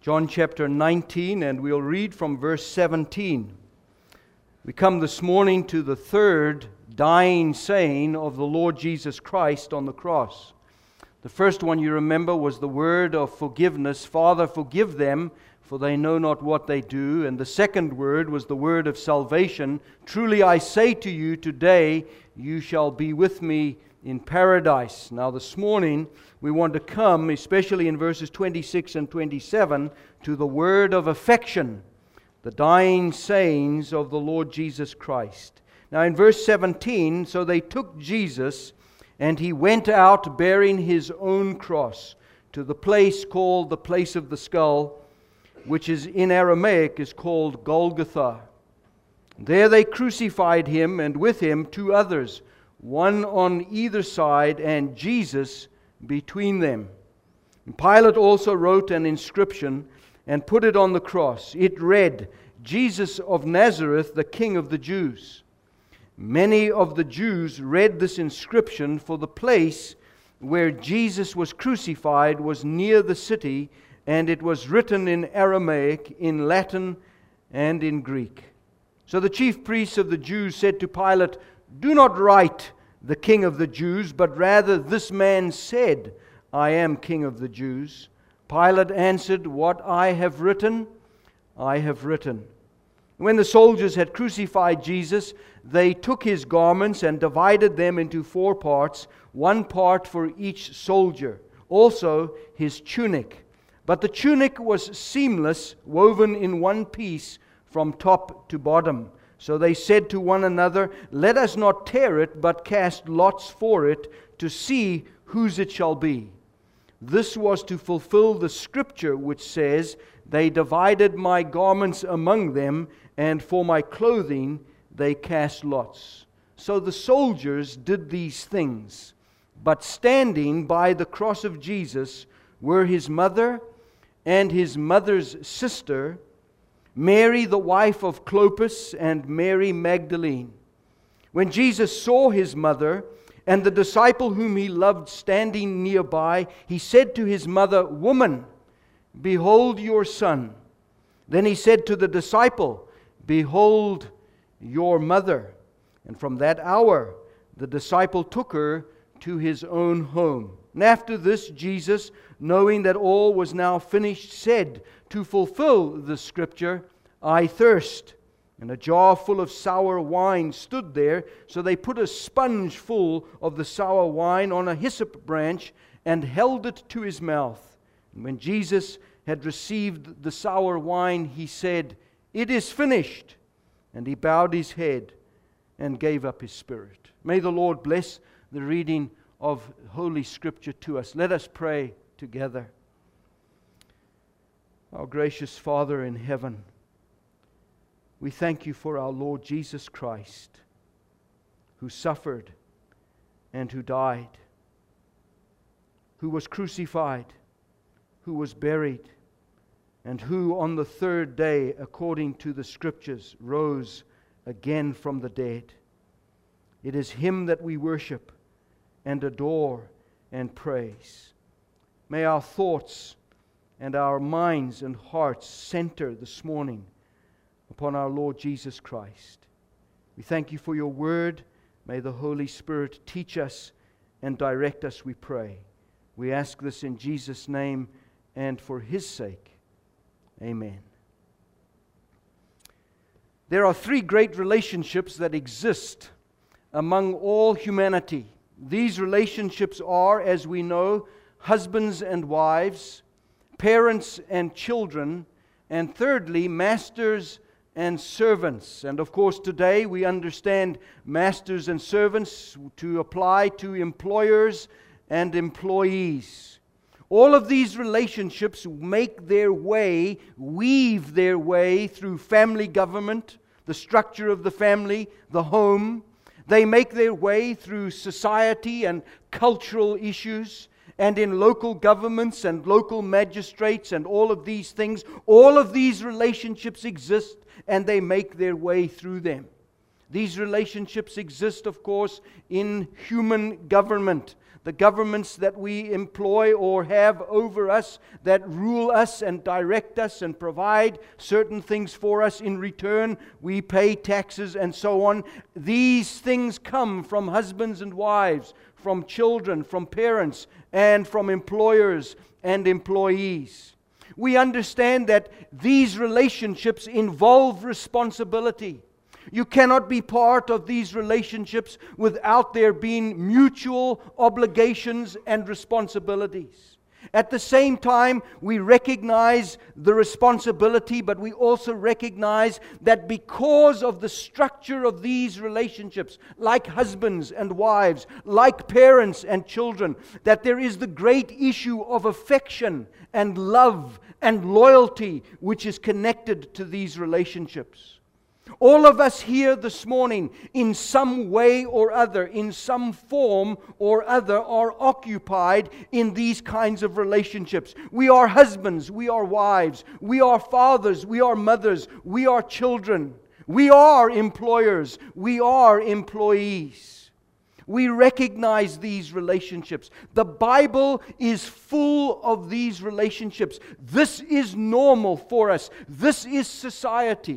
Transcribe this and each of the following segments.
John chapter 19, and we'll read from verse 17. We come this morning to the third dying saying of the Lord Jesus Christ on the cross. The first one, you remember, was the word of forgiveness. Father, forgive them, for they know not what they do. And the second word was the word of salvation. Truly I say to you, today you shall be with me in paradise. Now this morning we want to come, especially in verses 26 and 27, to the word of affection, the dying sayings of the Lord Jesus Christ. Now in verse 17, so they took Jesus, and he went out bearing his own cross to the place called the place of the skull, which is in Aramaic is called Golgotha. There they crucified him, and with him two others, one on either side, and Jesus between them. And Pilate also wrote an inscription and put it on the cross. It read, Jesus of Nazareth, the King of the Jews. Many of the Jews read this inscription, for the place where Jesus was crucified was near the city, and it was written in Aramaic, in Latin, and in Greek. So the chief priests of the Jews said to Pilate, do not write the King of the Jews, but rather this man said, I am King of the Jews. Pilate answered, what I have written, I have written. When the soldiers had crucified Jesus, they took his garments and divided them into 4 parts, 1 part for each soldier, also his tunic. But the tunic was seamless, woven in one piece from top to bottom. So they said to one another, let us not tear it, but cast lots for it, to see whose it shall be. This was to fulfill the scripture which says, they divided my garments among them, and for my clothing they cast lots. So the soldiers did these things. But standing by the cross of Jesus were his mother and his mother's sister, Mary the wife of Clopas, and Mary Magdalene. When Jesus saw his mother and the disciple whom he loved standing nearby, he said to his mother, woman, behold your son. Then he said to the disciple, behold your mother. And from that hour the disciple took her to his own home. And after this, Jesus, knowing that all was now finished, said, to fulfill the scripture, I thirst. And a jar full of sour wine stood there, so they put a sponge full of the sour wine on a hyssop branch and held it to his mouth. And when Jesus had received the sour wine, he said, it is finished. And he bowed his head and gave up his spirit. May the Lord bless the reading of Holy Scripture to us. Let us pray together. Our gracious Father in heaven, we thank you for our Lord Jesus Christ, who suffered and who died, who was crucified, who was buried, and who on the third day, according to the Scriptures, rose again from the dead. It is Him that we worship and adore and praise. May our thoughts and our minds and hearts center this morning upon our Lord Jesus Christ. We thank you for your word. May the Holy Spirit teach us and direct us, we pray. We ask this in Jesus' name and for His sake. Amen. There are 3 great relationships that exist among all humanity. These relationships are, as we know, husbands and wives, parents and children, and thirdly, masters and servants. And of course, today we understand masters and servants to apply to employers and employees. All of these relationships weave their way through family government, the structure of the family, the home. They make their way through society and cultural issues, and in local governments and local magistrates and all of these things. All of these relationships exist, and they make their way through them. These relationships exist, of course, in human government. the governments that we employ or have over us, that rule us and direct us and provide certain things for us in return. We pay taxes and so on. These things come from husbands and wives, from children, from parents, and from employers and employees. We understand that these relationships involve responsibility. You cannot be part of these relationships without there being mutual obligations and responsibilities. At the same time, we recognize the responsibility, but we also recognize that because of the structure of these relationships, like husbands and wives, like parents and children, that there is the great issue of affection and love and loyalty which is connected to these relationships. All of us here this morning, in some way or other, in some form or other, are occupied in these kinds of relationships. We are husbands, we are wives, we are fathers, we are mothers, we are children, we are employers, we are employees. We recognize these relationships. The Bible is full of these relationships. This is normal for us. This is society.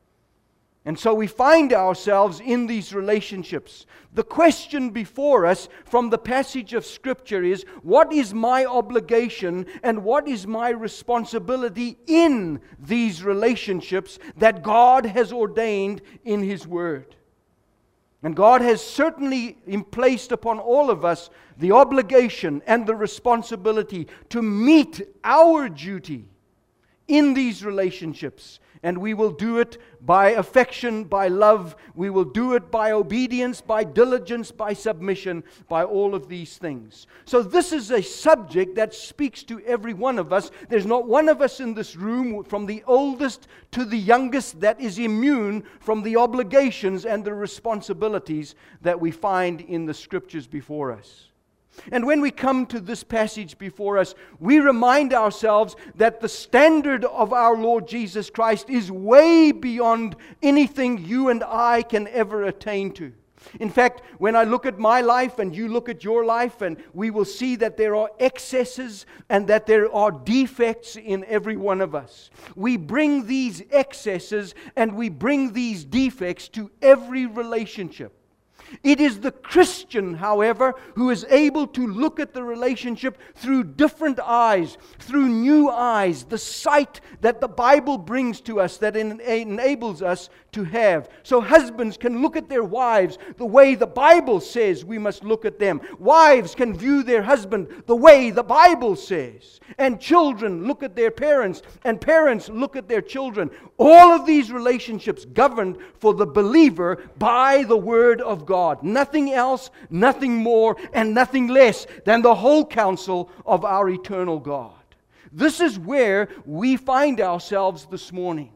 And so we find ourselves in these relationships. The question before us from the passage of Scripture is, what is my obligation and what is my responsibility in these relationships that God has ordained in His Word? And God has certainly placed upon all of us the obligation and the responsibility to meet our duty in these relationships. And we will do it by affection, by love. We will do it by obedience, by diligence, by submission, by all of these things. So this is a subject that speaks to every one of us. There's not one of us in this room, from the oldest to the youngest, that is immune from the obligations and the responsibilities that we find in the Scriptures before us. And when we come to this passage before us, we remind ourselves that the standard of our Lord Jesus Christ is way beyond anything you and I can ever attain to. In fact, when I look at my life and you look at your life, and we will see that there are excesses and that there are defects in every one of us. We bring these excesses and we bring these defects to every relationship. It is the Christian, however, who is able to look at the relationship through different eyes, through new eyes, the sight that the Bible brings to us that enables us to have. So husbands can look at their wives the way the Bible says we must look at them. Wives can view their husband the way the Bible says. And children look at their parents, and parents look at their children. All of these relationships governed for the believer by the Word of God. Nothing else, nothing more, and nothing less than the whole counsel of our eternal God. This is where we find ourselves this morning.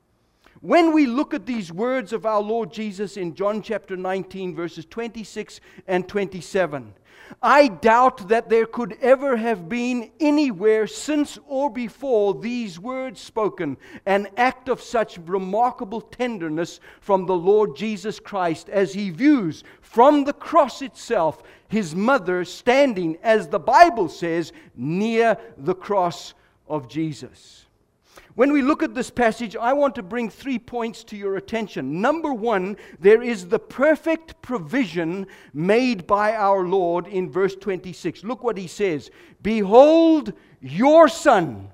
When we look at these words of our Lord Jesus in John chapter 19, verses 26 and 27, I doubt that there could ever have been anywhere since or before these words spoken an act of such remarkable tenderness from the Lord Jesus Christ as He views from the cross itself His mother standing, as the Bible says, near the cross of Jesus. When we look at this passage, I want to bring 3 points to your attention. Number one, there is the perfect provision made by our Lord in verse 26. Look what He says. Behold your son.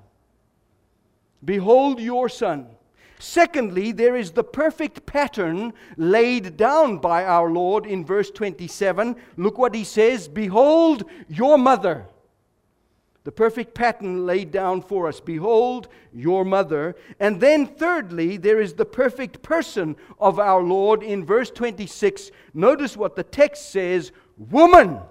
Behold your son. Secondly, there is the perfect pattern laid down by our Lord in verse 27. Look what He says. Behold your mother. The perfect pattern laid down for us. Behold your mother. And then thirdly, there is the perfect person of our Lord in verse 26. Notice what the text says. Woman.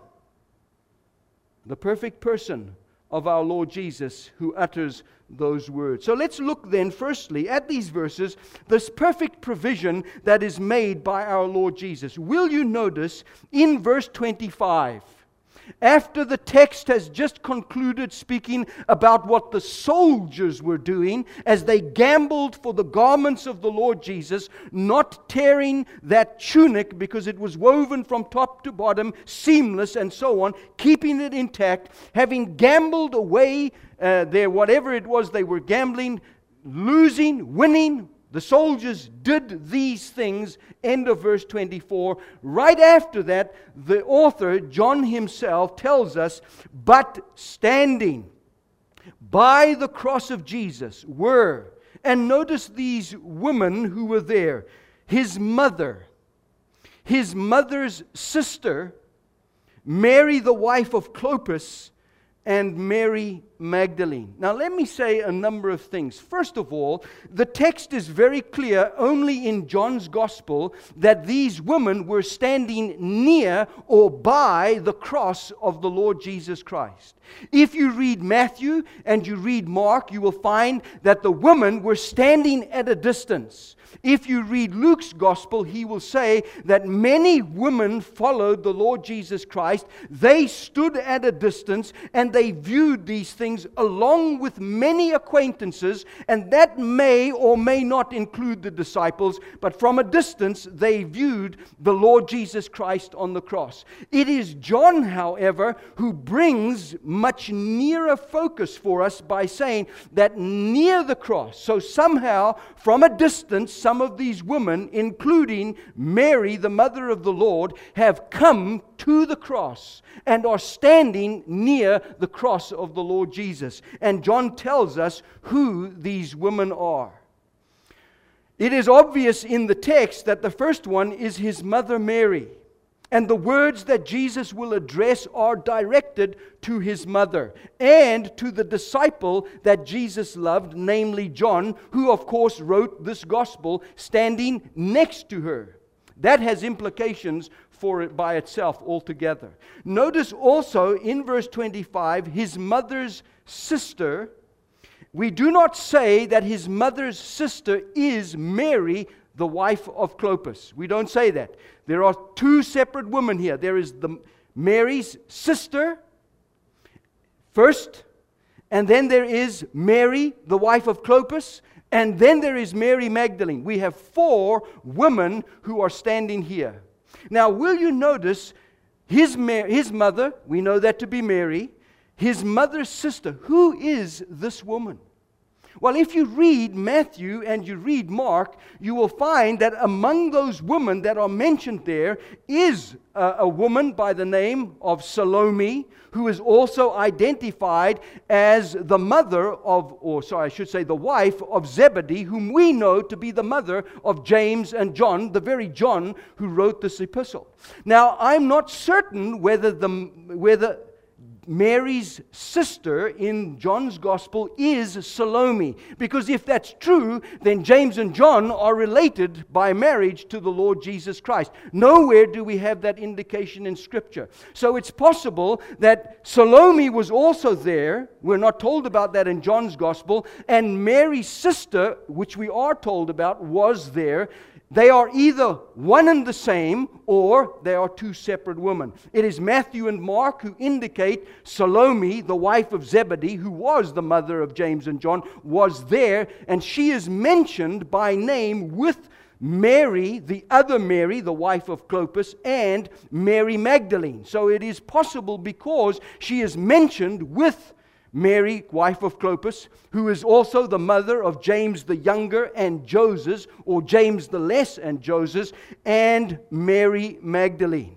The perfect person of our Lord Jesus who utters those words. So let's look then firstly at these verses, this perfect provision that is made by our Lord Jesus. Will you notice in verse 25, After the text has just concluded speaking about what the soldiers were doing as they gambled for the garments of the Lord Jesus, not tearing that tunic because it was woven from top to bottom, seamless and so on, keeping it intact, having gambled away their whatever it was they were gambling, losing, winning. The soldiers did these things, end of verse 24. Right after that, the author, John himself, tells us, but standing by the cross of Jesus were, and notice these women who were there, his mother, his mother's sister, Mary the wife of Clopas, and Mary Magdalene. Now let me say a number of things. First of all, the text is very clear only in John's Gospel that these women were standing near or by the cross of the Lord Jesus Christ. If you read Matthew and you read Mark, you will find that the women were standing at a distance. If you read Luke's Gospel, he will say that many women followed the Lord Jesus Christ. They stood at a distance and they viewed these things along with many acquaintances, and that may or may not include the disciples, but from a distance they viewed the Lord Jesus Christ on the cross. It is John, however, who brings much nearer focus for us by saying that near the cross, so somehow from a distance, some of these women, including Mary, the mother of the Lord, have come to the cross and are standing near the cross of the Lord Jesus. And John tells us who these women are. It is obvious in the text that the first one is his mother Mary. And the words that Jesus will address are directed to his mother and to the disciple that Jesus loved, namely John, who of course wrote this gospel standing next to her. That has implications for it by itself altogether. Notice also in verse 25, his mother's sister. We do not say that his mother's sister is Mary, the wife of Clopas. We don't say that. There are two separate women here. There is Mary's sister first, and then there is Mary, the wife of Clopas, and then there is Mary Magdalene. We have four women who are standing here. Now, will you notice his mother, we know that to be Mary, his mother's sister. Who is this woman? Well, if you read Matthew and you read Mark, you will find that among those women that are mentioned there is a woman by the name of Salome, who is also identified as the mother of, the wife of Zebedee, whom we know to be the mother of James and John, the very John who wrote this epistle. Now, I'm not certain whether Mary's sister in John's Gospel is Salome. Because if that's true, then James and John are related by marriage to the Lord Jesus Christ. Nowhere do we have that indication in Scripture. So it's possible that Salome was also there. We're not told about that in John's Gospel. And Mary's sister, which we are told about, was there. They are either one and the same, or they are two separate women. It is Matthew and Mark who indicate Salome, the wife of Zebedee, who was the mother of James and John, was there, and she is mentioned by name with Mary, the other Mary, the wife of Clopas, and Mary Magdalene. So it is possible because she is mentioned with Mary, wife of Clopas, who is also the mother of James the Younger and Joses, or James the Less and Joses, and Mary Magdalene.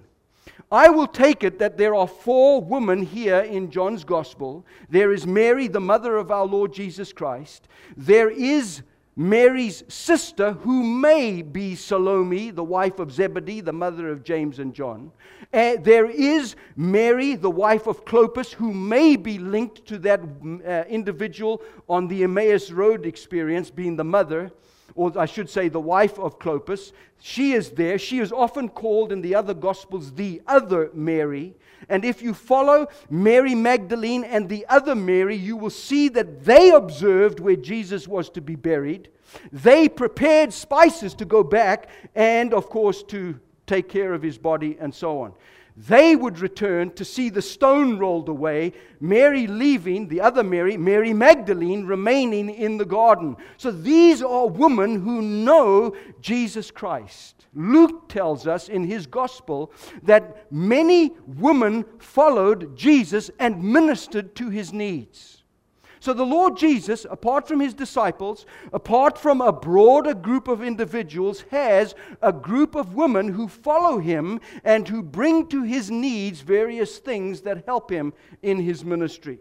I will take it that there are four women here in John's Gospel. There is Mary, the mother of our Lord Jesus Christ. There is Mary's sister, who may be Salome, the wife of Zebedee, the mother of James and John. There is Mary, the wife of Clopas, who may be linked to that individual on the Emmaus Road experience, being the mother, or I should say the wife of Clopas. She is there. She is often called in the other Gospels the other Mary. And if you follow Mary Magdalene and the other Mary, you will see that they observed where Jesus was to be buried. They prepared spices to go back and, of course, to take care of his body and so on. They would return to see the stone rolled away, Mary leaving, the other Mary, Mary Magdalene, remaining in the garden. So these are women who know Jesus Christ. Luke tells us in his gospel that many women followed Jesus and ministered to his needs. So the Lord Jesus, apart from his disciples, apart from a broader group of individuals, has a group of women who follow him and who bring to his needs various things that help him in his ministry.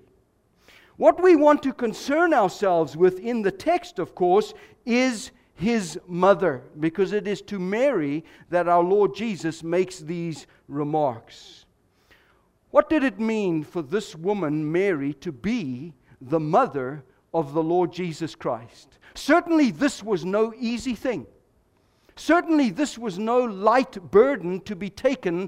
What we want to concern ourselves with in the text, of course, is his mother, because it is to Mary that our Lord Jesus makes these remarks. What did it mean for this woman, Mary, to be the mother of the Lord Jesus Christ? Certainly this was no easy thing. Certainly this was no light burden to be taken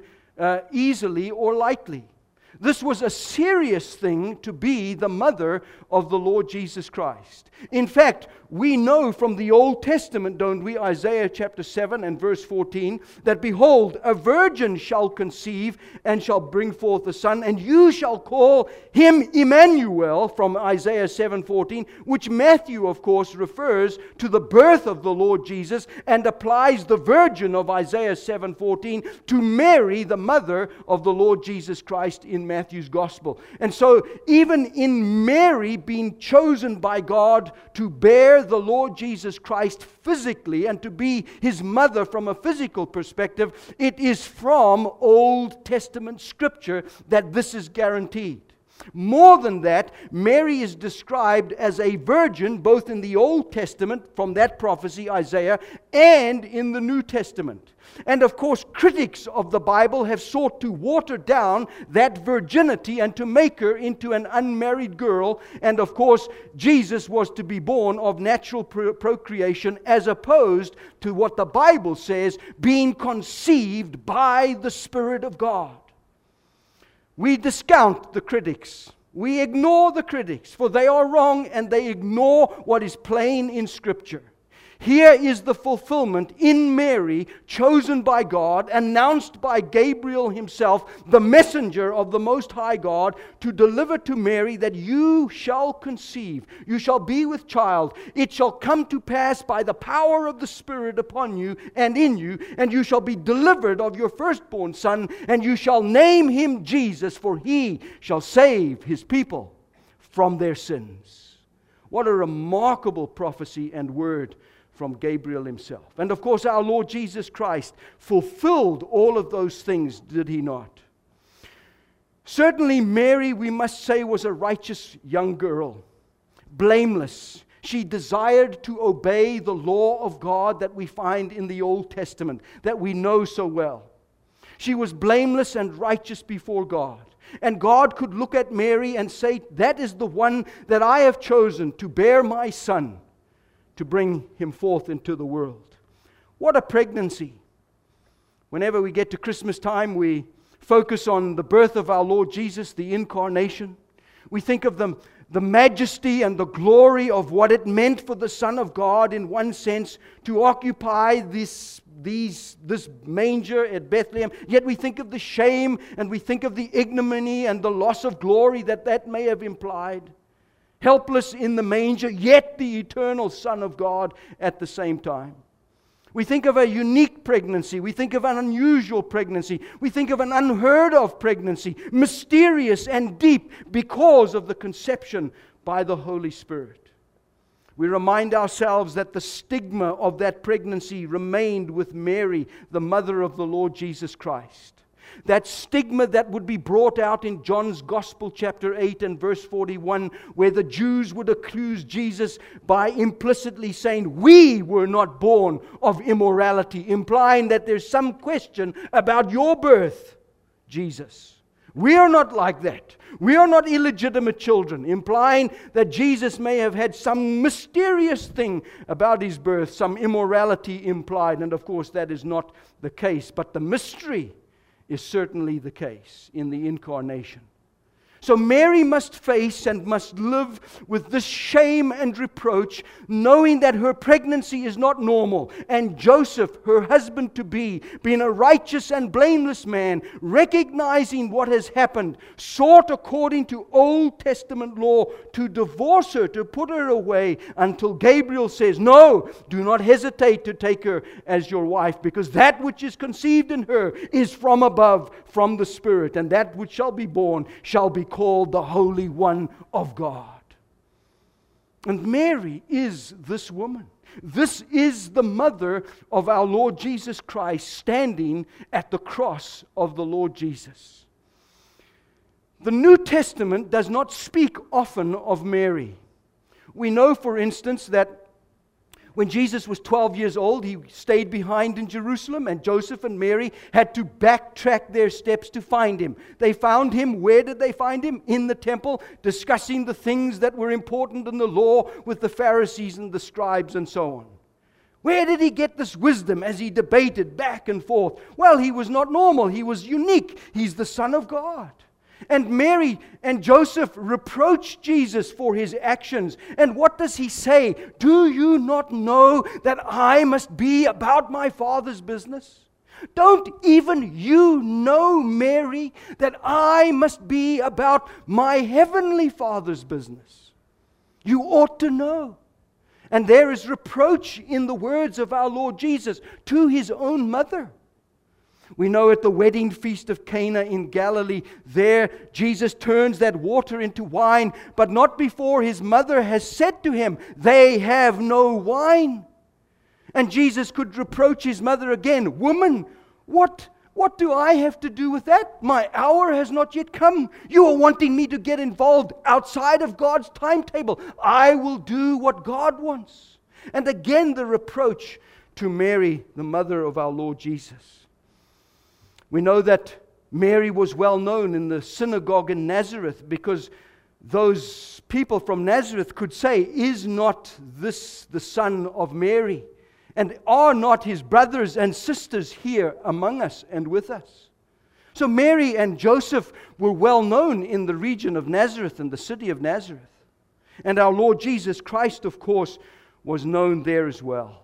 easily or lightly. This was a serious thing to be the mother of the Lord Jesus Christ. In fact, we know from the Old Testament, don't we, Isaiah chapter 7 and verse 14, that behold, a virgin shall conceive and shall bring forth a son, and you shall call him Emmanuel, from Isaiah 7:14, which Matthew, of course, refers to the birth of the Lord Jesus and applies the virgin of Isaiah 7:14 to Mary, the mother of the Lord Jesus Christ in Matthew's gospel. And so even in Mary being chosen by God to bear the Lord Jesus Christ physically and to be his mother from a physical perspective, it is from Old Testament scripture that this is guaranteed. More than that, Mary is described as a virgin both in the Old Testament, from that prophecy, Isaiah, and in the New Testament. And of course, critics of the Bible have sought to water down that virginity and to make her into an unmarried girl. And of course, Jesus was to be born of natural procreation, as opposed to what the Bible says, being conceived by the Spirit of God. We discount the critics. We ignore the critics, for they are wrong and they ignore what is plain in Scripture. Here is the fulfillment in Mary, chosen by God, announced by Gabriel himself, the messenger of the Most High God, to deliver to Mary that you shall conceive, you shall be with child, it shall come to pass by the power of the Spirit upon you and in you, and you shall be delivered of your firstborn son, and you shall name him Jesus, for he shall save his people from their sins. What a remarkable prophecy and word from Gabriel himself. And of course, our Lord Jesus Christ fulfilled all of those things, did he not? Certainly Mary, we must say, was a righteous young girl, blameless. She desired to obey the law of God that we find in the Old Testament, that we know so well. She was blameless and righteous before God. And God could look at Mary and say, that is the one that I have chosen to bear my son, to bring him forth into the world. What a pregnancy. Whenever we get to Christmas time, we focus on the birth of our Lord Jesus, the incarnation. We think of the majesty and the glory of what it meant for the Son of God, in one sense, to occupy this manger at Bethlehem. Yet we think of the shame and we think of the ignominy and the loss of glory that may have implied. Helpless in the manger, yet the eternal Son of God at the same time. We think of a unique pregnancy. We think of an unusual pregnancy. We think of an unheard of pregnancy, mysterious and deep because of the conception by the Holy Spirit. We remind ourselves that the stigma of that pregnancy remained with Mary, the mother of the Lord Jesus Christ. That stigma that would be brought out in John's Gospel chapter 8 and verse 41, where the Jews would accuse Jesus by implicitly saying, we were not born of immorality, implying that there's some question about your birth, Jesus. We are not like that. We are not illegitimate children, implying that Jesus may have had some mysterious thing about his birth, some immorality implied. And of course that is not the case, but the mystery is certainly the case in the incarnation. So Mary must face and must live with this shame and reproach, knowing that her pregnancy is not normal. And Joseph, her husband-to-be, being a righteous and blameless man, recognizing what has happened, sought according to Old Testament law to divorce her, to put her away, until Gabriel says, "No, do not hesitate to take her as your wife, because that which is conceived in her is from above, from the Spirit, and that which shall be born shall be called the Holy One of God." And Mary is this woman. This is the mother of our Lord Jesus Christ, standing at the cross of the Lord Jesus. The New Testament does not speak often of Mary. We know, for instance, that when Jesus was 12 years old, he stayed behind in Jerusalem, and Joseph and Mary had to backtrack their steps to find him. They found him. Where did they find him? In the temple, discussing the things that were important in the law with the Pharisees and the scribes and so on. Where did he get this wisdom as he debated back and forth? Well, he was not normal. He was unique. He's the Son of God. And Mary and Joseph reproach Jesus for his actions. And what does he say? "Do you not know that I must be about my Father's business? Don't even you know, Mary, that I must be about my heavenly Father's business? You ought to know." And there is reproach in the words of our Lord Jesus to his own mother. We know at the wedding feast of Cana in Galilee, there Jesus turns that water into wine, but not before his mother has said to him, "They have no wine." And Jesus could reproach his mother again, "Woman, what do I have to do with that? My hour has not yet come. You are wanting me to get involved outside of God's timetable. I will do what God wants." And again the reproach to Mary, the mother of our Lord Jesus. We know that Mary was well known in the synagogue in Nazareth, because those people from Nazareth could say, "Is not this the son of Mary? And are not his brothers and sisters here among us and with us?" So Mary and Joseph were well known in the region of Nazareth and the city of Nazareth. And our Lord Jesus Christ, of course, was known there as well.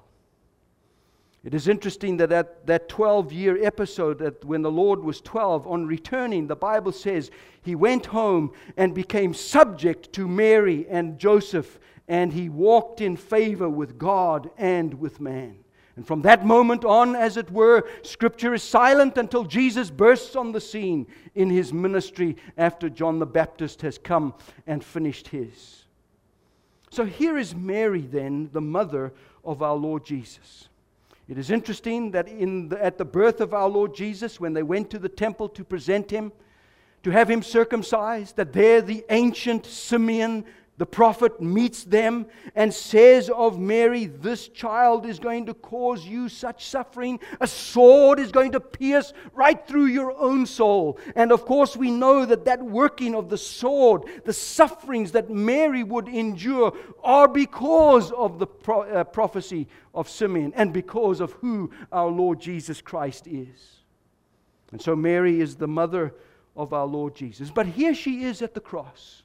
It is interesting that at that 12-year episode, that when the Lord was 12, on returning, the Bible says he went home and became subject to Mary and Joseph, and he walked in favor with God and with man. And from that moment on, as it were, Scripture is silent until Jesus bursts on the scene in his ministry after John the Baptist has come and finished his. So here is Mary then, the mother of our Lord Jesus. It is interesting that at the birth of our Lord Jesus, when they went to the temple to present him, to have him circumcised, that there the ancient Simeon, the prophet, meets them and says of Mary, "This child is going to cause you such suffering. A sword is going to pierce right through your own soul." And of course we know that that working of the sword, the sufferings that Mary would endure, are because of the prophecy of Simeon and because of who our Lord Jesus Christ is. And so Mary is the mother of our Lord Jesus. But here she is at the cross.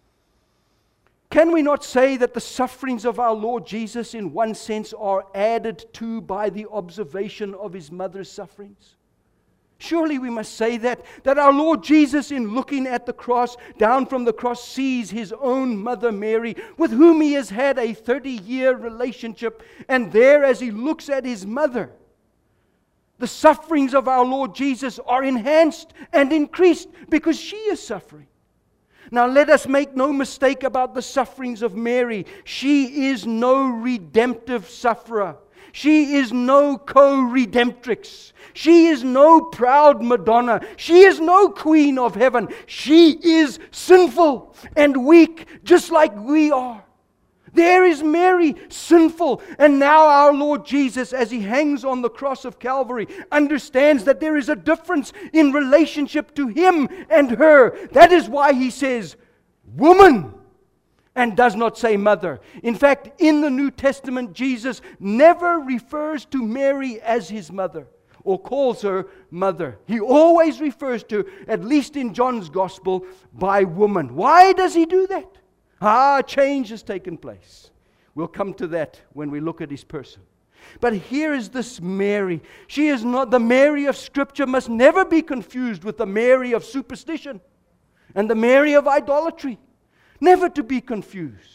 Can we not say that the sufferings of our Lord Jesus in one sense are added to by the observation of his mother's sufferings? Surely we must say that our Lord Jesus, in looking at the cross, down from the cross, sees his own mother Mary, with whom he has had a 30-year relationship, and there as he looks at his mother, the sufferings of our Lord Jesus are enhanced and increased because she is suffering. Now let us make no mistake about the sufferings of Mary. She is no redemptive sufferer. She is no co-redemptrix. She is no proud Madonna. She is no queen of heaven. She is sinful and weak, just like we are. There is Mary, sinful. And now our Lord Jesus, as he hangs on the cross of Calvary, understands that there is a difference in relationship to him and her. That is why he says, "Woman," and does not say mother. In fact, in the New Testament, Jesus never refers to Mary as his mother. or calls her mother. He always refers to, at least in John's Gospel, by woman. Why does he do that? Change has taken place. We'll come to that when we look at his person. But here is this Mary. She is not, the Mary of Scripture must never be confused with the Mary of superstition and the Mary of idolatry. Never to be confused.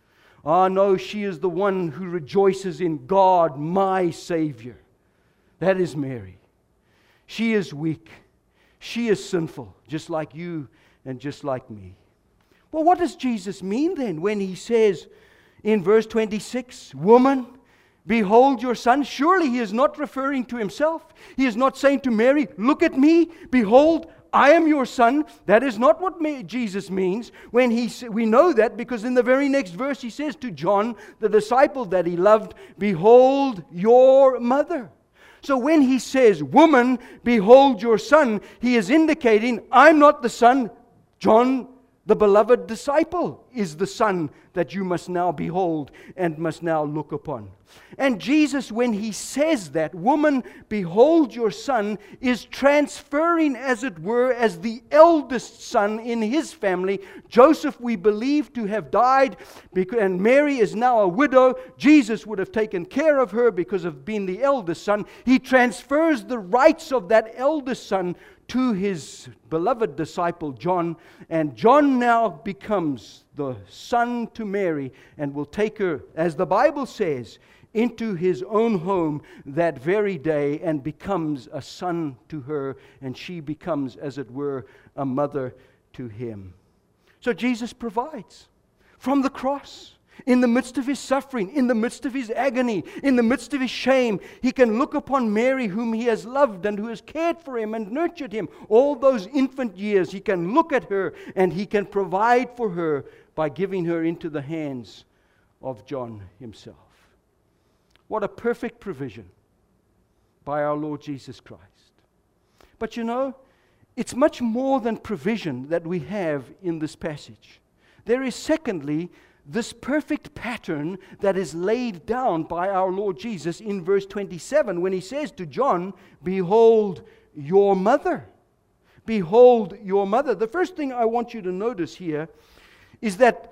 No, she is the one who rejoices in God, my Savior. That is Mary. She is weak. She is sinful, just like you and just like me. Well, what does Jesus mean then when he says in verse 26, woman, behold your son? Surely he is not referring to himself. He is not saying to Mary, look at me, behold, I am your son. That is not what Jesus means. We know that because in the very next verse he says to John, the disciple that he loved, behold your mother. So when he says, woman, behold your son, he is indicating, I'm not the son. John, the beloved disciple, is the son that you must now behold and must now look upon. And Jesus, when he says that, woman, behold your son, is transferring, as it were, as the eldest son in his family. Joseph, we believe, to have died, and Mary is now a widow. Jesus would have taken care of her because of being the eldest son. He transfers the rights of that eldest son to his beloved disciple John, and John now becomes the son to Mary and will take her, as the Bible says, into his own home that very day and becomes a son to her, and she becomes, as it were, a mother to him. So Jesus provides from the cross. In the midst of his suffering, in the midst of his agony, in the midst of his shame, he can look upon Mary, whom he has loved and who has cared for him and nurtured him all those infant years. He can look at her and he can provide for her by giving her into the hands of John himself. What a perfect provision by our Lord Jesus Christ. But you know, it's much more than provision that we have in this passage. There is, secondly, this perfect pattern that is laid down by our Lord Jesus in verse 27 when he says to John, behold your mother. Behold your mother. The first thing I want you to notice here is that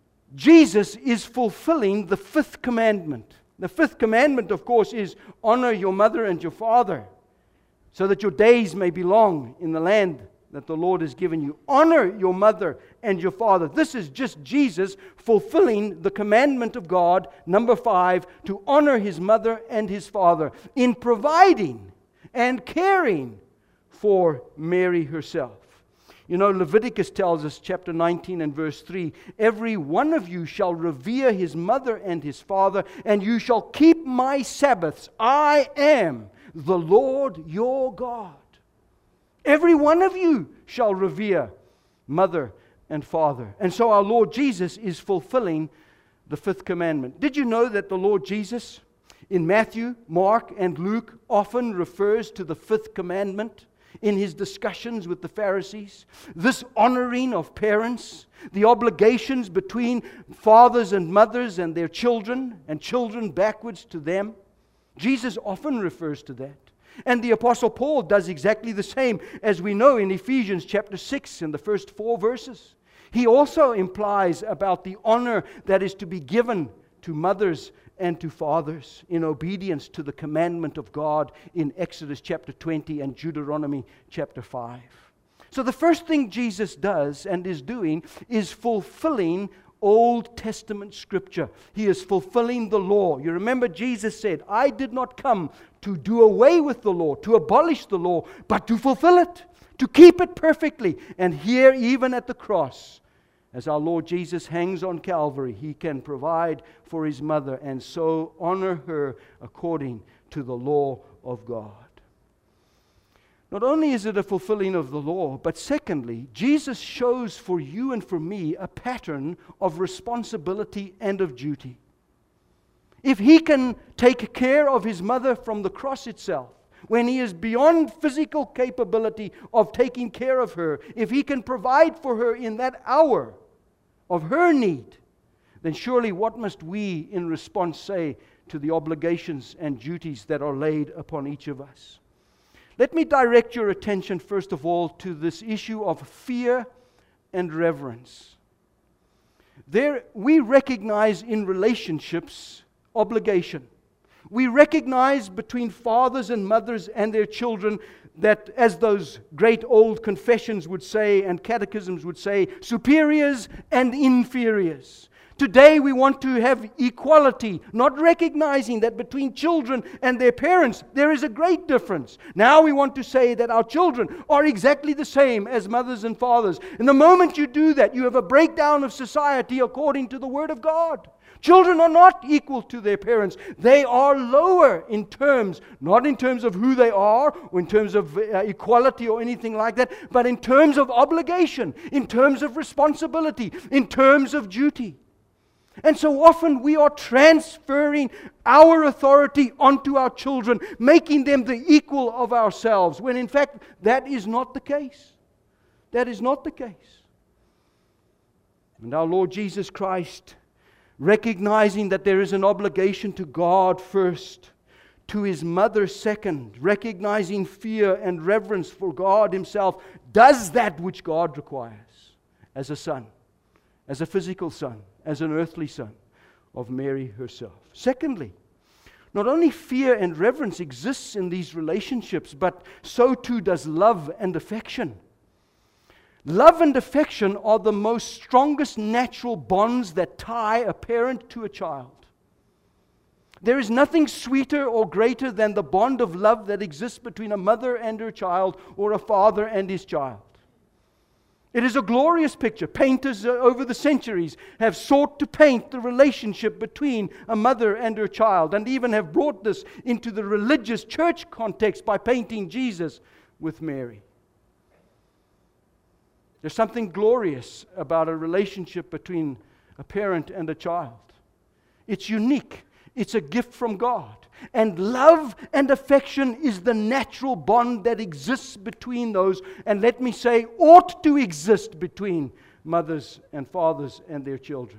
Jesus is fulfilling the fifth commandment. The fifth commandment, of course, is honor your mother and your father so that your days may be long in the land that the Lord has given you. Honor your mother and your father. This is just Jesus fulfilling the commandment of God, number 5, to honor his mother and his father in providing and caring for Mary herself. You know, Leviticus tells us, chapter 19 and verse 3, every one of you shall revere his mother and his father, and you shall keep my Sabbaths. I am the Lord your God. Every one of you shall revere mother and father. And so our Lord Jesus is fulfilling the fifth commandment. Did you know that the Lord Jesus in Matthew, Mark, and Luke often refers to the fifth commandment in his discussions with the Pharisees? This honoring of parents, the obligations between fathers and mothers and their children, and children backwards to them. Jesus often refers to that. And the Apostle Paul does exactly the same, as we know in Ephesians chapter 6 in the first 4 verses. He also implies about the honor that is to be given to mothers and to fathers in obedience to the commandment of God in Exodus chapter 20 and Deuteronomy chapter 5. So the first thing Jesus does and is doing is fulfilling Old Testament scripture. He is fulfilling the law. You remember Jesus said, I did not come to do away with the law, to abolish the law, but to fulfill it, to keep it perfectly. And here, even at the cross, as our Lord Jesus hangs on Calvary, he can provide for his mother and so honor her according to the law of God. Not only is it a fulfilling of the law, but secondly, Jesus shows for you and for me a pattern of responsibility and of duty. If he can take care of his mother from the cross itself, when he is beyond physical capability of taking care of her, if he can provide for her in that hour of her need, then surely what must we in response say to the obligations and duties that are laid upon each of us? Let me direct your attention, first of all, to this issue of fear and reverence. We recognize in relationships obligation. We recognize between fathers and mothers and their children that, as those great old confessions would say and catechisms would say, superiors and inferiors. Today we want to have equality, not recognizing that between children and their parents there is a great difference. Now we want to say that our children are exactly the same as mothers and fathers. And the moment you do that, you have a breakdown of society according to the Word of God. Children are not equal to their parents. They are lower in terms, not in terms of who they are, or in terms of equality or anything like that, but in terms of obligation, in terms of responsibility, in terms of duty. And so often we are transferring our authority onto our children, making them the equal of ourselves, when in fact that is not the case. That is not the case. And our Lord Jesus Christ, recognizing that there is an obligation to God first, to His mother second, recognizing fear and reverence for God Himself, does that which God requires as a son, as a physical son, as an earthly son of Mary herself. Secondly, not only fear and reverence exists in these relationships, but so too does love and affection. Love and affection are the most strongest natural bonds that tie a parent to a child. There is nothing sweeter or greater than the bond of love that exists between a mother and her child, or a father and his child. It is a glorious picture. Painters over the centuries have sought to paint the relationship between a mother and her child, and even have brought this into the religious church context by painting Jesus with Mary. There's something glorious about a relationship between a parent and a child. It's unique. It's a gift from God. And love and affection is the natural bond that exists between those, and let me say, ought to exist between mothers and fathers and their children.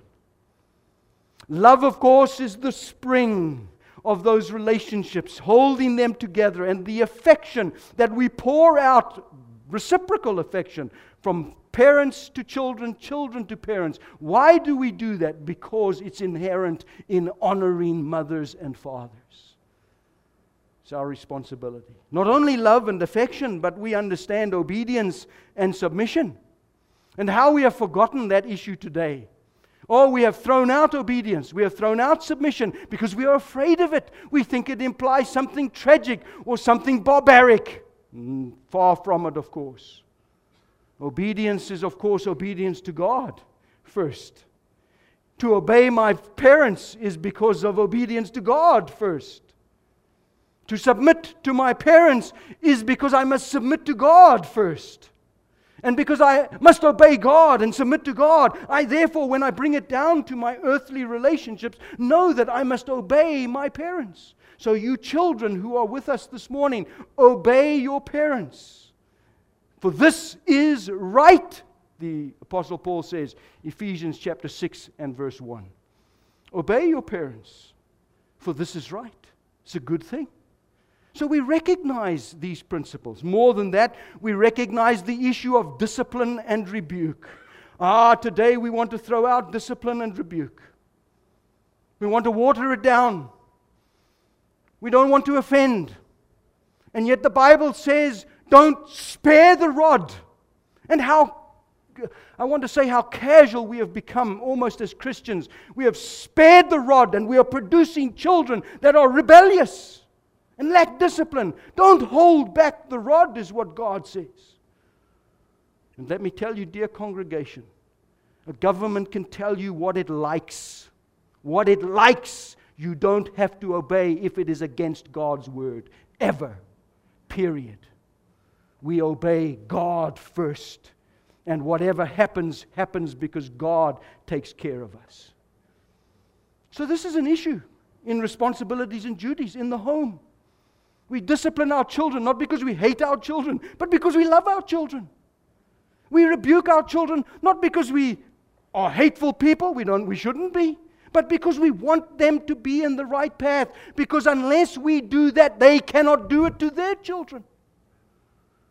Love, of course, is the spring of those relationships, holding them together, and the affection that we pour out, reciprocal affection, from parents to children, children to parents. Why do we do that? Because it's inherent in honoring mothers and fathers. It's our responsibility. Not only love and affection, but we understand obedience and submission. And how we have forgotten that issue today. Oh, we have thrown out obedience. We have thrown out submission because we are afraid of it. We think it implies something tragic or something barbaric. Far from it, of course. Obedience is, of course, obedience to God first. To obey my parents is because of obedience to God first. To submit to my parents is because I must submit to God first. And because I must obey God and submit to God, I therefore, when I bring it down to my earthly relationships, know that I must obey my parents. So you children who are with us this morning, obey your parents. For this is right, the Apostle Paul says, Ephesians chapter 6 and verse 1. Obey your parents, for this is right. It's a good thing. So we recognize these principles. More than that, we recognize the issue of discipline and rebuke. Today we want to throw out discipline and rebuke. We want to water it down. We don't want to offend. And yet the Bible says, don't spare the rod. And I want to say how casual we have become, almost as Christians. We have spared the rod, and we are producing children that are rebellious and lack discipline. Don't hold back the rod, is what God says. And let me tell you, dear congregation, a government can tell you what it likes. What it likes, you don't have to obey if it is against God's word. Ever. Period. We obey God first. And whatever happens, happens because God takes care of us. So this is an issue in responsibilities and duties in the home. We discipline our children not because we hate our children, but because we love our children. We rebuke our children not because we are hateful people, we shouldn't be, but because we want them to be in the right path. Because unless we do that, they cannot do it to their children.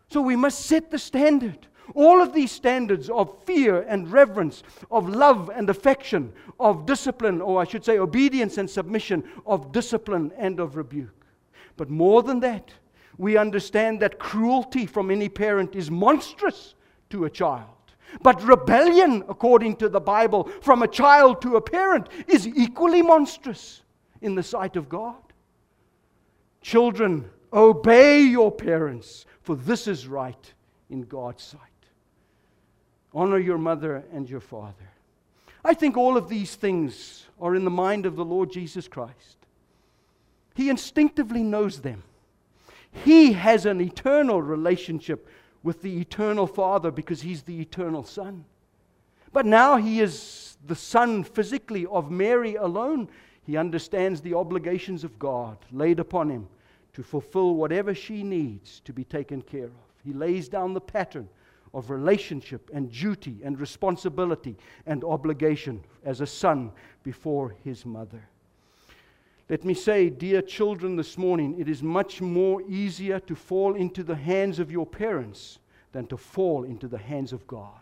So we must set the standard. All of these standards of fear and reverence, of love and affection, of discipline, or I should say obedience and submission, of discipline and of rebuke. But more than that, we understand that cruelty from any parent is monstrous to a child. But rebellion, according to the Bible, from a child to a parent is equally monstrous in the sight of God. Children, obey your parents, for this is right in God's sight. Honor your mother and your father. I think all of these things are in the mind of the Lord Jesus Christ. He instinctively knows them. He has an eternal relationship with the eternal Father because He's the eternal Son. But now He is the Son physically of Mary alone. He understands the obligations of God laid upon Him to fulfill whatever she needs to be taken care of. He lays down the pattern of relationship and duty and responsibility and obligation as a son before his mother. Let me say, dear children, this morning, it is much more easier to fall into the hands of your parents than to fall into the hands of God.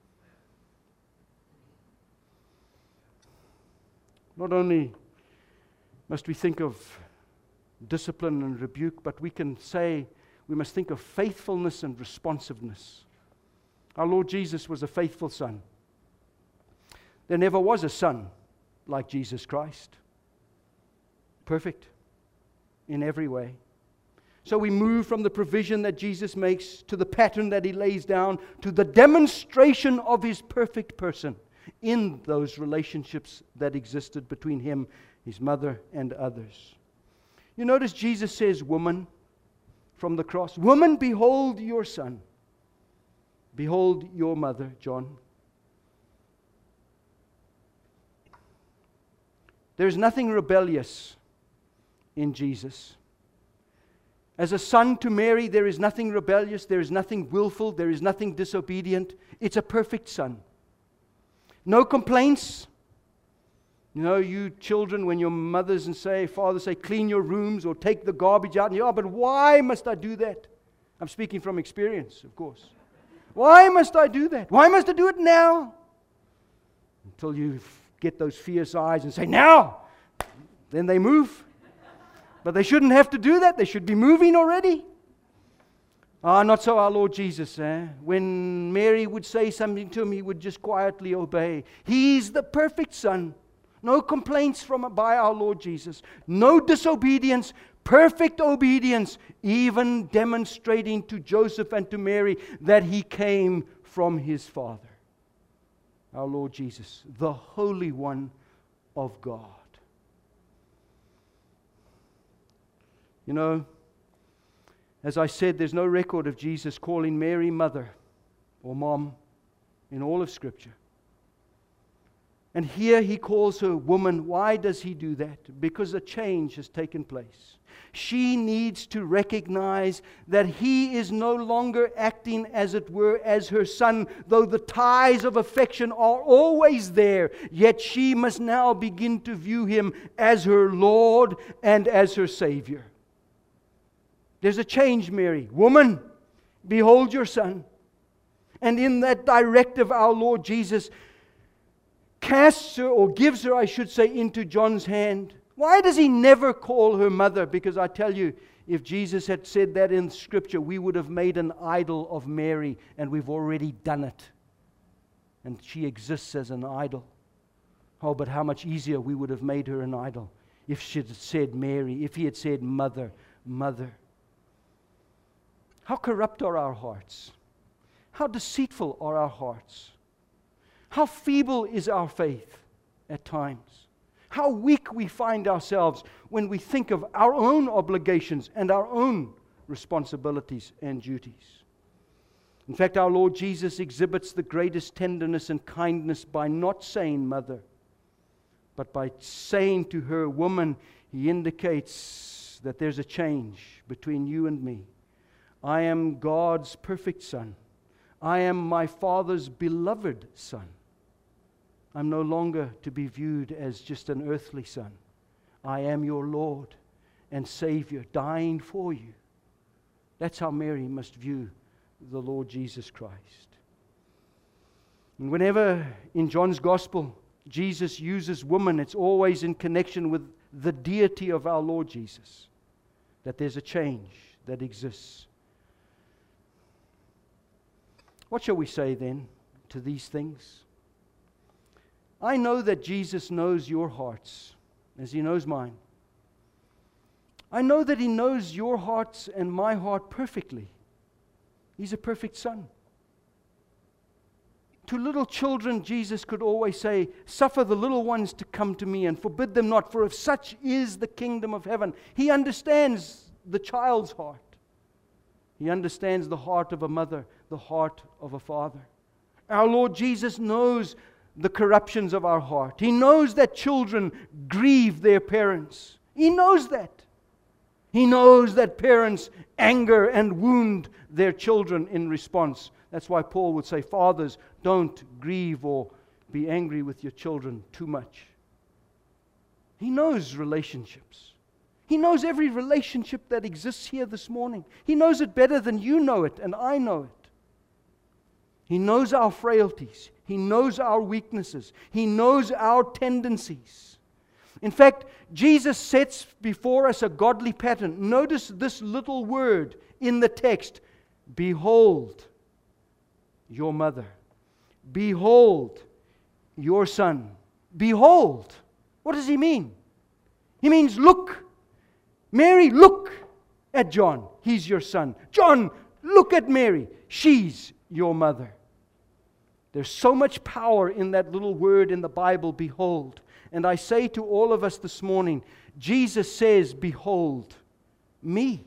Not only must we think of discipline and rebuke, but we can say we must think of faithfulness and responsiveness. Our Lord Jesus was a faithful son. There never was a son like Jesus Christ. Perfect in every way. So we move from the provision that Jesus makes to the pattern that He lays down to the demonstration of His perfect person in those relationships that existed between Him, His mother, and others. You notice Jesus says, "Woman," from the cross. "Woman, behold your son. Behold your mother," John. There's nothing rebellious in Jesus. As a son to Mary, there is nothing rebellious, there is nothing willful, there is nothing disobedient. It's a perfect son. No complaints. You know, you children, when your mothers and fathers say, clean your rooms or take the garbage out, and you, but why must I do that? I'm speaking from experience, of course. Why must I do that? Why must I do it now? Until you get those fierce eyes and say, now! Then they move. But they shouldn't have to do that. They should be moving already. Not so our Lord Jesus. When Mary would say something to him, He would just quietly obey. He's the perfect son. No complaints by our Lord Jesus. No disobedience. Perfect obedience, even demonstrating to Joseph and to Mary that He came from His Father. Our Lord Jesus, the Holy One of God. You know, as I said, there's no record of Jesus calling Mary mother or mom in all of Scripture. And here He calls her woman. Why does He do that? Because a change has taken place. She needs to recognize that He is no longer acting, as it were, as her son, though the ties of affection are always there. Yet she must now begin to view Him as her Lord and as her Savior. There's a change, Mary. Woman, behold your son. And in that directive, our Lord Jesus casts her, or gives her, I should say, into John's hand. Why does He never call her mother? Because I tell you, if Jesus had said that in Scripture, we would have made an idol of Mary, and we've already done it. And she exists as an idol. Oh, but how much easier we would have made her an idol if she had said Mary, if He had said mother, mother. How corrupt are our hearts? How deceitful are our hearts? How feeble is our faith at times? How weak we find ourselves when we think of our own obligations and our own responsibilities and duties. In fact, our Lord Jesus exhibits the greatest tenderness and kindness by not saying mother, but by saying to her, woman. He indicates that there's a change between you and me. I am God's perfect son. I am my Father's beloved son. I'm no longer to be viewed as just an earthly son. I am your Lord and Savior, dying for you. That's how Mary must view the Lord Jesus Christ. And whenever in John's Gospel Jesus uses woman, it's always in connection with the deity of our Lord Jesus, that there's a change that exists. What shall we say then to these things? I know that Jesus knows your hearts as He knows mine. I know that He knows your hearts and my heart perfectly. He's a perfect Son. To little children, Jesus could always say, "Suffer the little ones to come to me and forbid them not, for of such is the kingdom of heaven." He understands the child's heart. He understands the heart of a mother, the heart of a father. Our Lord Jesus knows the corruptions of our heart. He knows that children grieve their parents. He knows that. He knows that parents anger and wound their children in response. That's why Paul would say, fathers, don't grieve or be angry with your children too much. He knows relationships. He knows every relationship that exists here this morning. He knows it better than you know it and I know it. He knows our frailties. He knows our weaknesses. He knows our tendencies. In fact, Jesus sets before us a godly pattern. Notice this little word in the text. Behold your mother. Behold your son. Behold. What does He mean? He means look. Mary, look at John. He's your son. John, look at Mary. She's your mother. There's so much power in that little word in the Bible, behold. And I say to all of us this morning, Jesus says, behold me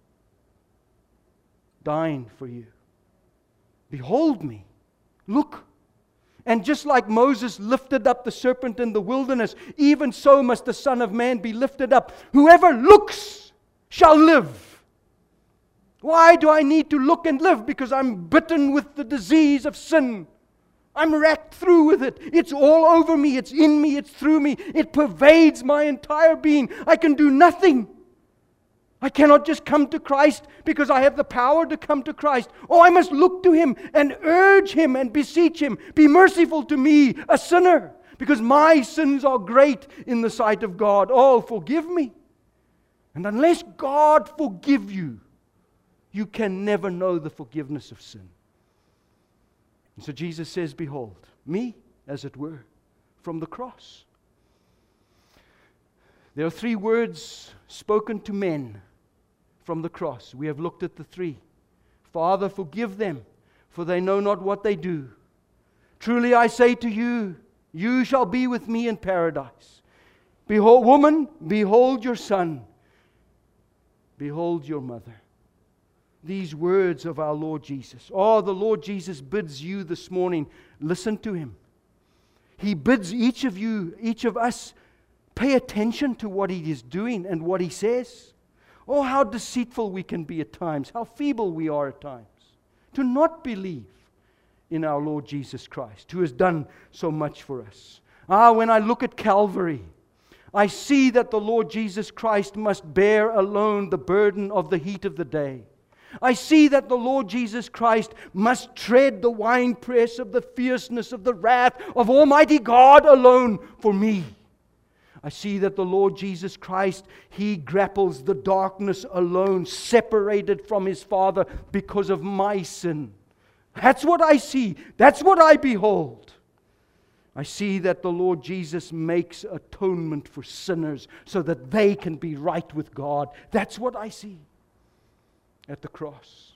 dying for you. Behold me. Look. And just like Moses lifted up the serpent in the wilderness, even so must the Son of Man be lifted up. Whoever looks shall live. Why do I need to look and live? Because I'm bitten with the disease of sin. I'm racked through with it. It's all over me. It's in me. It's through me. It pervades my entire being. I can do nothing. I cannot just come to Christ because I have the power to come to Christ. Oh, I must look to Him and urge Him and beseech Him. Be merciful to me, a sinner, because my sins are great in the sight of God. Oh, forgive me. And unless God forgive you, you can never know the forgiveness of sin. And so Jesus says, behold, me, as it were, from the cross. There are 3 words spoken to men from the cross. We have looked at the 3. Father, forgive them, for they know not what they do. Truly I say to you, you shall be with me in paradise. Behold, woman, behold your son. Behold your mother. These words of our Lord Jesus. Oh, the Lord Jesus bids you this morning, listen to Him. He bids each of you, each of us, pay attention to what He is doing and what He says. Oh, how deceitful we can be at times, how feeble we are at times, to not believe in our Lord Jesus Christ, who has done so much for us. When I look at Calvary, I see that the Lord Jesus Christ must bear alone the burden of the heat of the day. I see that the Lord Jesus Christ must tread the winepress of the fierceness of the wrath of Almighty God alone for me. I see that the Lord Jesus Christ, He grapples the darkness alone, separated from His Father because of my sin. That's what I see. That's what I behold. I see that the Lord Jesus makes atonement for sinners so that they can be right with God. That's what I see at the cross.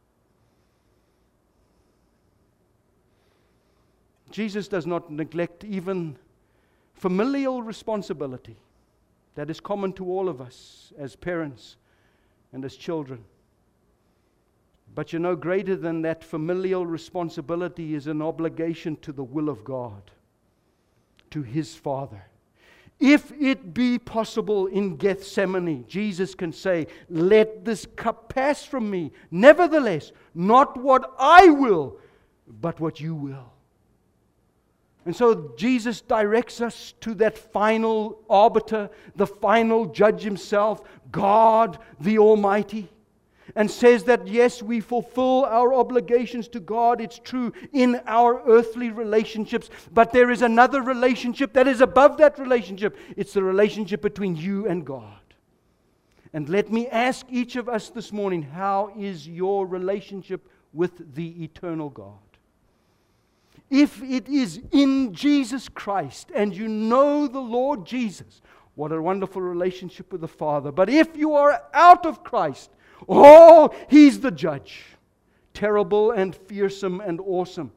Jesus does not neglect even familial responsibility that is common to all of us as parents and as children. But you know, greater than that familial responsibility is an obligation to the will of God, to His Father. If it be possible in Gethsemane, Jesus can say, let this cup pass from me. Nevertheless, not what I will, but what you will. And so Jesus directs us to that final arbiter, the final judge Himself, God the Almighty. and says that yes, we fulfill our obligations to God. It's true in our earthly relationships, but there is another relationship that is above that relationship. It's the relationship between you and God. And let me ask each of us this morning, how is your relationship with the eternal God? If it is in Jesus Christ and you know the Lord Jesus, what a wonderful relationship with the Father. But if you are out of Christ, oh, He's the judge. Terrible and fearsome and awesome.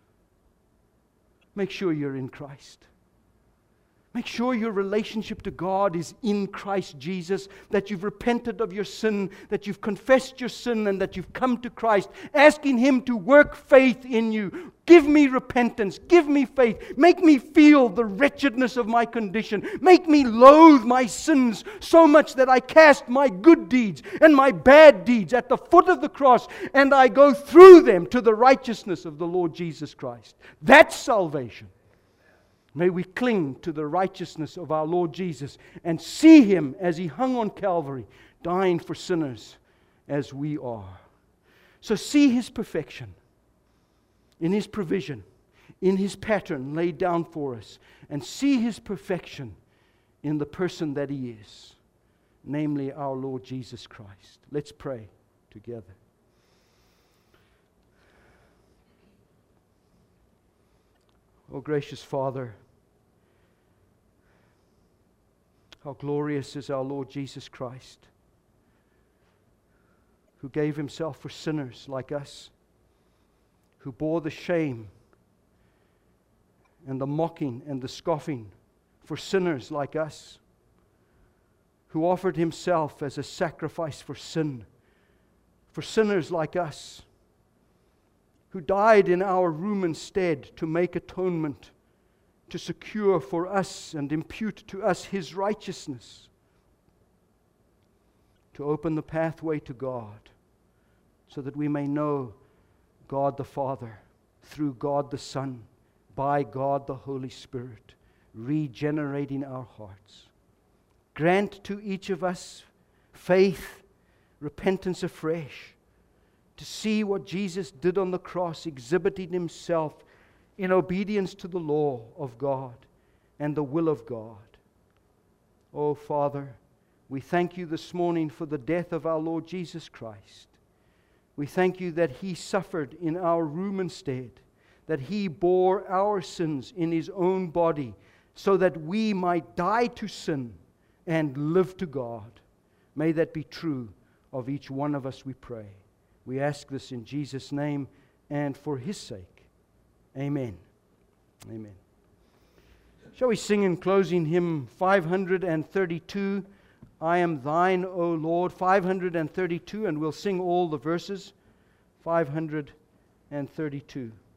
Make sure you're in Christ. Make sure your relationship to God is in Christ Jesus, that you've repented of your sin, that you've confessed your sin, and that you've come to Christ, asking Him to work faith in you. Give me repentance. Give me faith. Make me feel the wretchedness of my condition. Make me loathe my sins so much that I cast my good deeds and my bad deeds at the foot of the cross, and I go through them to the righteousness of the Lord Jesus Christ. That's salvation. May we cling to the righteousness of our Lord Jesus and see Him as He hung on Calvary, dying for sinners as we are. So see His perfection in His provision, in His pattern laid down for us, and see His perfection in the person that He is, namely our Lord Jesus Christ. Let's pray together. Oh, gracious Father, how glorious is our Lord Jesus Christ, who gave Himself for sinners like us, who bore the shame and the mocking and the scoffing for sinners like us, who offered Himself as a sacrifice for sin, for sinners like us, who died in our room instead to make atonement, to secure for us and impute to us His righteousness, to open the pathway to God, so that we may know God the Father, through God the Son, by God the Holy Spirit, regenerating our hearts. Grant to each of us faith, repentance afresh, to see what Jesus did on the cross, exhibiting Himself in obedience to the law of God and the will of God. Oh, Father, we thank You this morning for the death of our Lord Jesus Christ. We thank You that He suffered in our room instead, that He bore our sins in His own body, so that we might die to sin and live to God. May that be true of each one of us, we pray. We ask this in Jesus' name and for His sake. Amen. Amen. Shall we sing in closing hymn 532, I Am Thine, O Lord, 532, and we'll sing all the verses, 532.